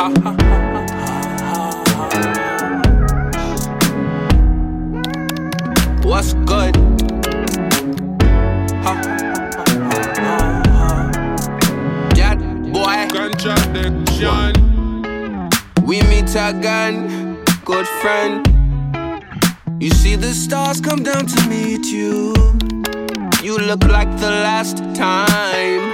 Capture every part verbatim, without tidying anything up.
What's good? That boy. Contradiction. We meet again, good friend. You see the stars come down to meet you. You look like the last time.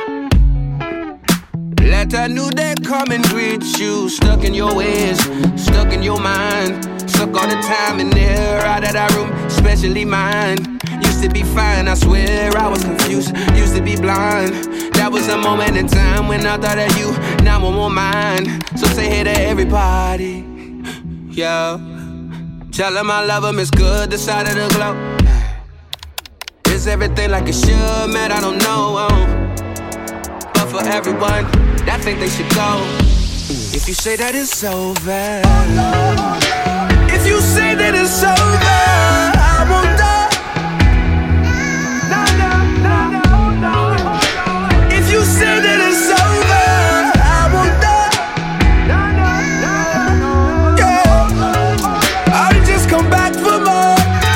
Let a new day come and greet you. Stuck in your ways, stuck in your mind. Suck all the time in there, out of that room, especially mine. Used to be fine, I swear I was confused. Used to be blind. That was a moment in time when I thought of you. Now I'm on mine. So say hey to everybody. Yeah. Tell them I love them, it's good, the side of the globe. Is everything like it should, man, I don't know. But for everyone that think they should go, if you say that it's over, if you say that it's over, I won't die. No, no, no, no, no. If you say that it's over, I won't die. No, no, no, no. Yeah, I'll just come back for more.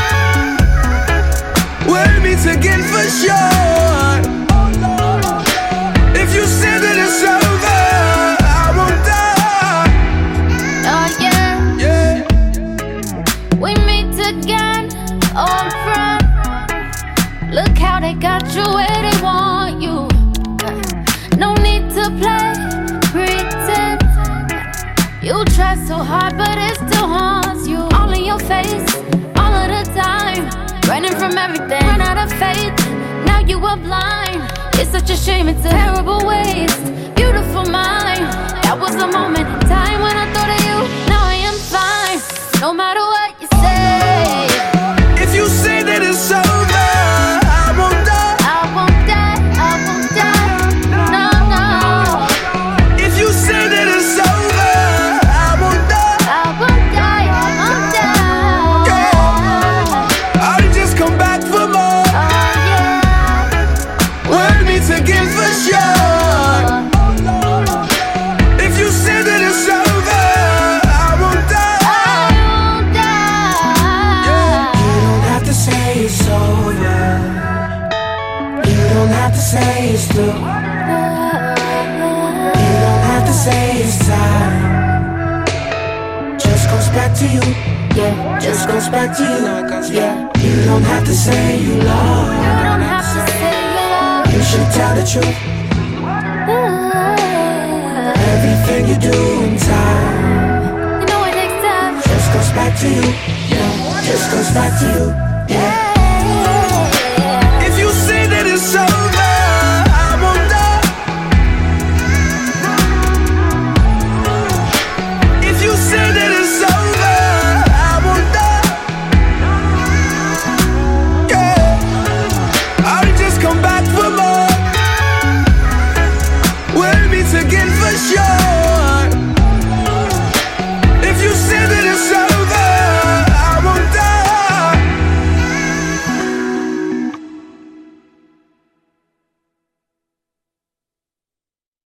We'll meet again for sure. If you say that it's over, I won't die. Oh yeah, Yeah. we meet again, old friend. Look how they got you where they want you. No need to play pretend. You try so hard, but it still haunts you. All in your face, all of the time. Running from everything, run out of faith. Now you are blind. It's such a shame, it's a terrible waste. Beautiful mind. That was a moment in time when I thought of you. Now I am fine, no matter what you say. If you say that it's over, I won't die. I won't die, I won't die. No, no. If you say that it's over, I won't die. I won't die, I won't die. Yeah. I'll just come back for more. Oh yeah. We'll meet again for sure. If you say that it's over, I won't die. I won't die. You don't have to say it's over. You don't have to say it's through. You don't have to say it's time. Just goes back to you. Yeah, just goes back to you. Yeah, you don't have to say you love. You don't have to say you love. You should tell the truth. Everything you do in time You know it takes time. just goes back to you. Yeah, just goes back to you. Yeah. If you say that it's over, I won't die. If you say that it's over, I won't die. Yeah, I'll just come back for more. We'll meet again for sure.